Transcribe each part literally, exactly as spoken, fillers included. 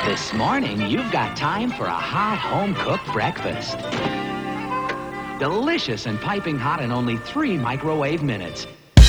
This morning, you've got time for a hot home-cooked breakfast. Delicious and piping hot in only three microwave minutes.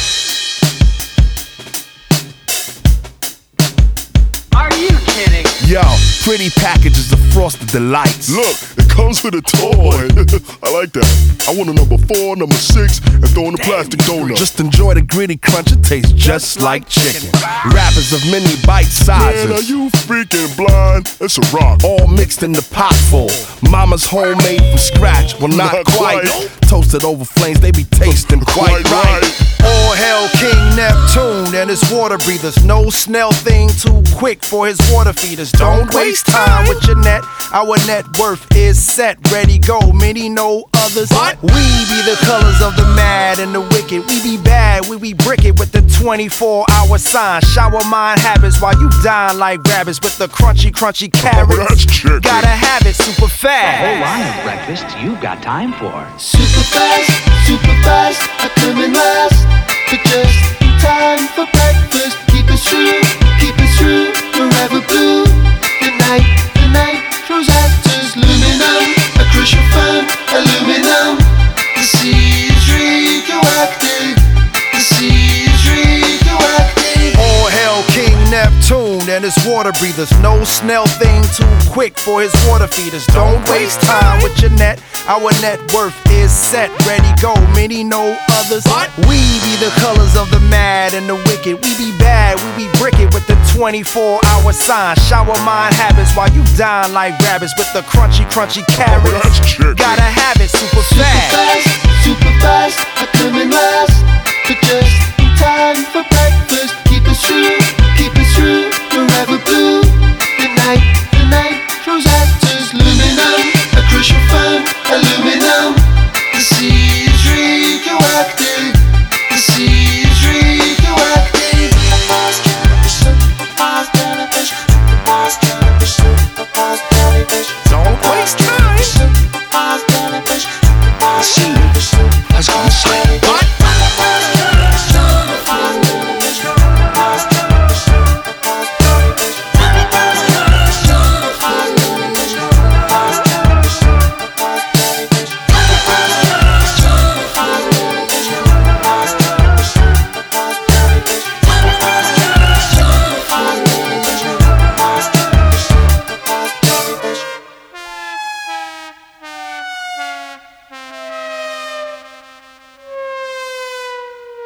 Are you kidding? Yo, pretty packages of Frosted Delights. Look, it comes with a toy. I like that. I want a number four, number six, and throw in the plastic donut. Just enjoy the gritty crunch, it tastes just like chicken. Wrappers of mini bite sizes. Man, are you freaking blind? It's a rock. All mixed in the pot full. Mama's homemade from scratch. Well, not, Not quite. quite. Toasted over flames, they be tasting quite, Quite right. right. All hail King Neptune and his water breathers. No snail thing too quick for his water feeders. Don't waste time with your net. Our net worth is set, ready, go. Many know others. What? We be the colors of the mad and the wicked. We be bad, we be brick it with the twenty-four hour sign. Shower mind habits while you dine like rabbits with the crunchy, crunchy carrots. Oh, that's chicken. Gotta have it super A fast. whole line of breakfasts you've got time for. Super fast, super fast, I come in last. But just in time for breakfast. Keep it true, keep it true, forever blue. The night, the night, Rosetta's aluminum, a crucial firm, aluminum. The sea is radioactive, the sea is radioactive. All hail King Neptune and his water breathers. No snail thing too quick for his water feeders. Don't waste time with your net. Our net worth is set, ready, go. Many know others. We be the colors of the mad and the wicked. We be bad, we be brick it with the twenty-four hour sign. Shower mind habits while you dine like rabbits with the crunchy, crunchy carrots. Oh, that's chicken. Gotta have it super Super fast. fast, super fast, I come in last. But just in time for breakfast. Keep it true, keep it true, forever blue.